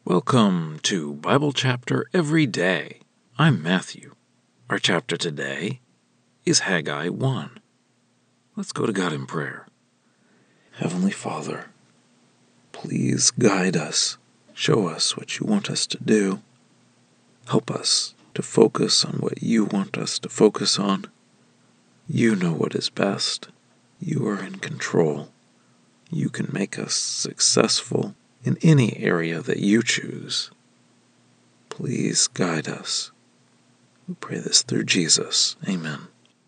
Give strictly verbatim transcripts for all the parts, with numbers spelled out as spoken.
Welcome to Bible Chapter Every Day. I'm Matthew. Our chapter today is Haggai one. Let's go to God in prayer. Heavenly Father, please guide us. Show us what you want us to do. Help us to focus on what you want us to focus on. You know what is best. You are in control. You can make us successful in any area that you choose. Please guide us. We pray this through Jesus. Amen.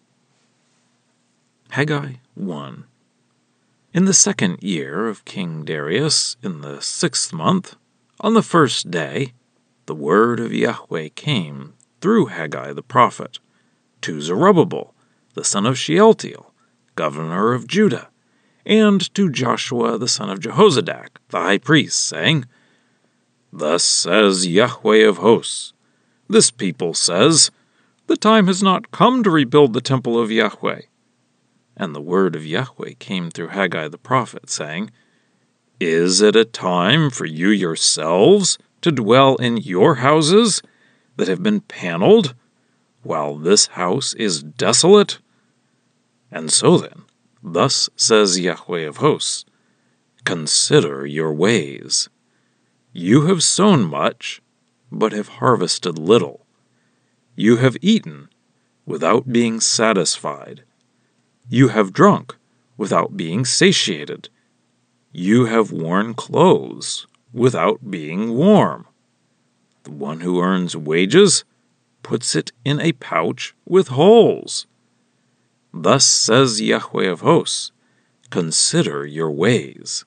Haggai one. In the second year of King Darius, in the sixth month, on the first day, the word of Yahweh came through Haggai the prophet to Zerubbabel, the son of Shealtiel, governor of Judah, and to Joshua the son of Jehozadak, the high priest, saying, Thus says Yahweh of hosts, This people says, The time has not come to rebuild the temple of Yahweh. And the word of Yahweh came through Haggai the prophet, saying, Is it a time for you yourselves to dwell in your houses that have been paneled, while this house is desolate? And so then, Thus says Yahweh of hosts, Consider your ways. You have sown much, but have harvested little. You have eaten without being satisfied. You have drunk without being satiated. You have worn clothes without being warm. The one who earns wages puts it in a pouch with holes. Thus says Yahweh of hosts, Consider your ways.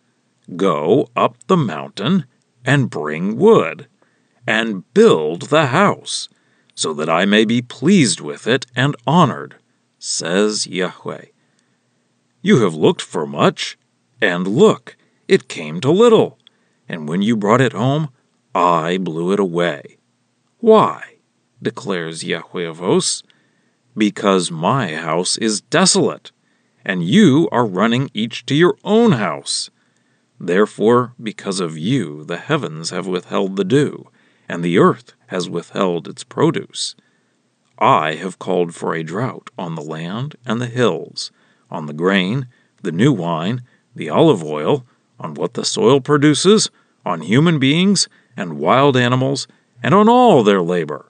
Go up the mountain and bring wood, and build the house, so that I may be pleased with it and honored, says Yahweh. You have looked for much, and look, it came to little, and when you brought it home, I blew it away. Why? Declares Yahweh of hosts. Because my house is desolate, and you are running each to your own house. Therefore, because of you, the heavens have withheld the dew, and the earth has withheld its produce. I have called for a drought on the land and the hills, on the grain, the new wine, the olive oil, on what the soil produces, on human beings and wild animals, and on all their labor.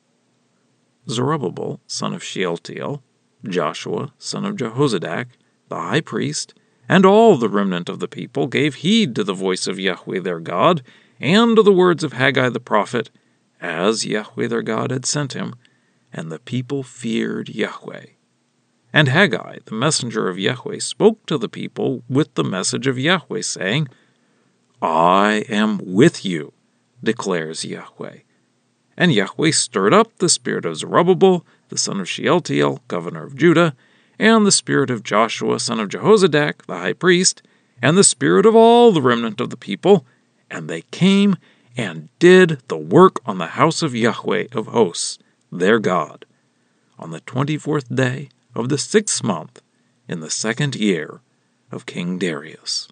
Zerubbabel, son of Shealtiel, Joshua, son of Jehozadak, the high priest, and all the remnant of the people gave heed to the voice of Yahweh their God, and to the words of Haggai the prophet, as Yahweh their God had sent him, and the people feared Yahweh. And Haggai, the messenger of Yahweh, spoke to the people with the message of Yahweh, saying, I am with you, declares Yahweh. And Yahweh stirred up the spirit of Zerubbabel, the son of Shealtiel, governor of Judah, and the spirit of Joshua, son of Jehozadak, the high priest, and the spirit of all the remnant of the people, and they came and did the work on the house of Yahweh of hosts, their God, on the twenty-fourth day of the sixth month, in the second year of King Darius.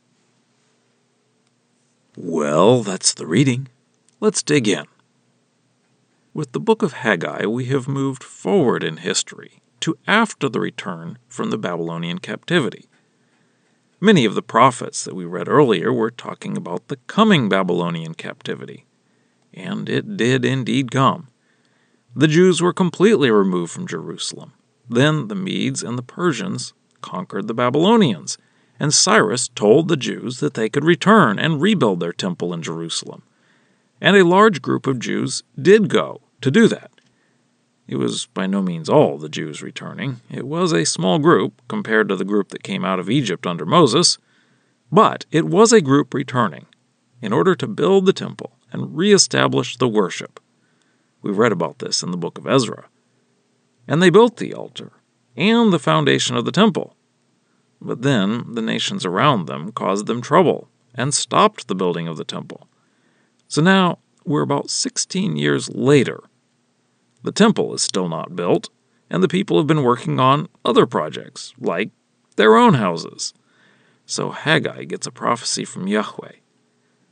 Well, that's the reading. Let's dig in. With the book of Haggai, we have moved forward in history to after the return from the Babylonian captivity. Many of the prophets that we read earlier were talking about the coming Babylonian captivity, and it did indeed come. The Jews were completely removed from Jerusalem. Then the Medes and the Persians conquered the Babylonians, and Cyrus told the Jews that they could return and rebuild their temple in Jerusalem. And a large group of Jews did go to do that. It was by no means all the Jews returning. It was a small group compared to the group that came out of Egypt under Moses, but it was a group returning in order to build the temple and reestablish the worship. We read about this in the book of Ezra. And they built the altar and the foundation of the temple. But then the nations around them caused them trouble and stopped the building of the temple. So now we're about sixteen years later. The temple is still not built, and the people have been working on other projects, like their own houses. So Haggai gets a prophecy from Yahweh.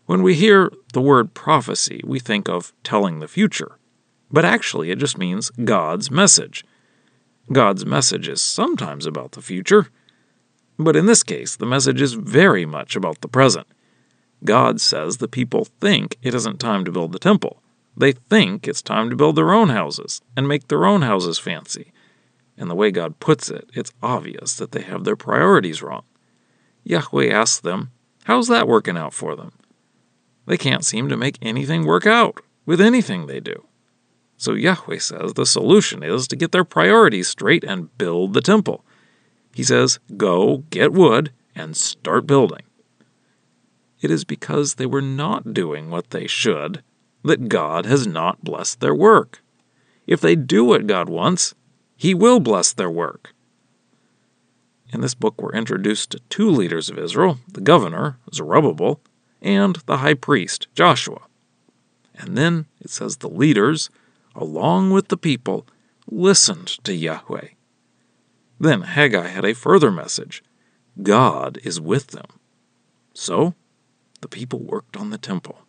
When we hear the word prophecy, we think of telling the future. But actually, it just means God's message. God's message is sometimes about the future, but in this case, the message is very much about the present. God says the people think it isn't time to build the temple. They think it's time to build their own houses and make their own houses fancy. And the way God puts it, it's obvious that they have their priorities wrong. Yahweh asks them, how's that working out for them? They can't seem to make anything work out with anything they do. So Yahweh says the solution is to get their priorities straight and build the temple. He says, go, get wood, and start building. It is because they were not doing what they should that God has not blessed their work. If they do what God wants, He will bless their work. In this book, we're introduced to two leaders of Israel, the governor, Zerubbabel, and the high priest, Joshua. And then it says the leaders, along with the people, listened to Yahweh. Then Haggai had a further message. God is with them. So, the people worked on the temple.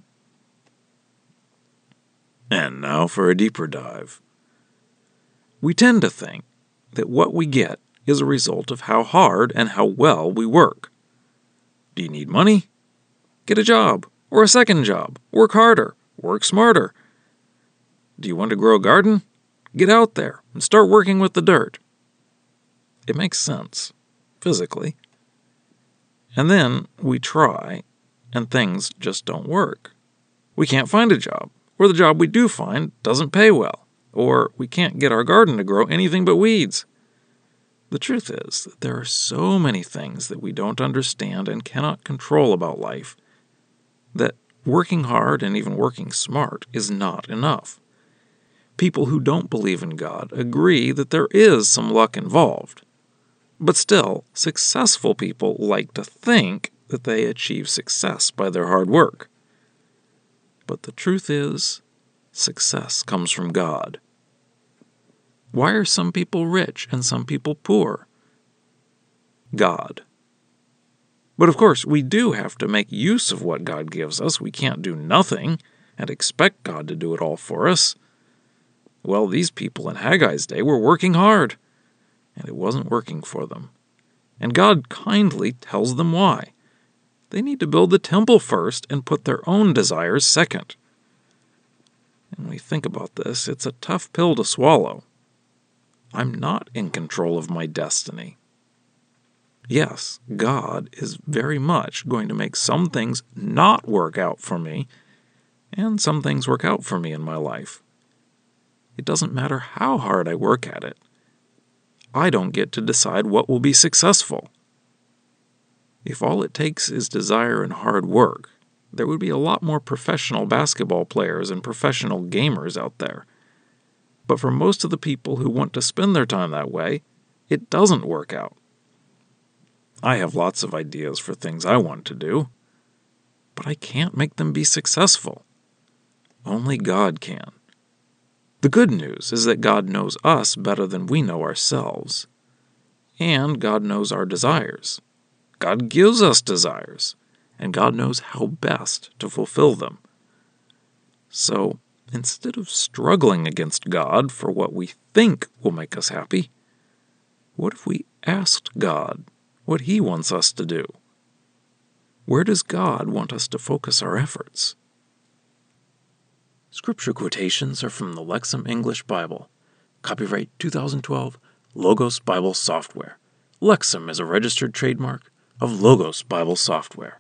And now for a deeper dive. We tend to think that what we get is a result of how hard and how well we work. Do you need money? Get a job, or a second job. Work harder, work smarter. Do you want to grow a garden? Get out there and start working with the dirt. It makes sense, physically. And then we try, and things just don't work. We can't find a job, or the job we do find doesn't pay well, or we can't get our garden to grow anything but weeds. The truth is that there are so many things that we don't understand and cannot control about life that working hard and even working smart is not enough. People who don't believe in God agree that there is some luck involved. But still, successful people like to think that they achieve success by their hard work. But the truth is, success comes from God. Why are some people rich and some people poor? God. But of course, we do have to make use of what God gives us. We can't do nothing and expect God to do it all for us. Well, these people in Haggai's day were working hard, and it wasn't working for them. And God kindly tells them why. They need to build the temple first and put their own desires second. And when we think about this, it's a tough pill to swallow. I'm not in control of my destiny. Yes, God is very much going to make some things not work out for me, and some things work out for me in my life. It doesn't matter how hard I work at it. I don't get to decide what will be successful. If all it takes is desire and hard work, there would be a lot more professional basketball players and professional gamers out there. But for most of the people who want to spend their time that way, it doesn't work out. I have lots of ideas for things I want to do, but I can't make them be successful. Only God can. The good news is that God knows us better than we know ourselves. And God knows our desires. God gives us desires, and God knows how best to fulfill them. So, instead of struggling against God for what we think will make us happy, what if we asked God what He wants us to do? Where does God want us to focus our efforts? Scripture quotations are from the Lexham English Bible. Copyright two thousand twelve, Logos Bible Software. Lexham is a registered trademark of Logos Bible Software.